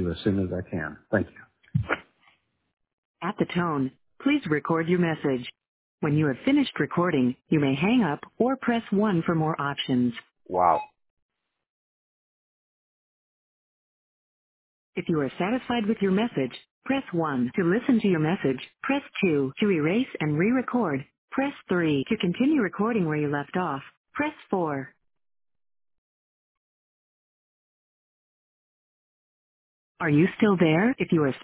you as soon as I can. Thank you. At the tone, please record your message. When you have finished recording, you may hang up or press 1 for more options. Wow. If you are satisfied with your message, press 1 to listen to your message. Press 2 to erase and re-record. Press 3 to continue recording where you left off. Press 4. Are you still there? If you are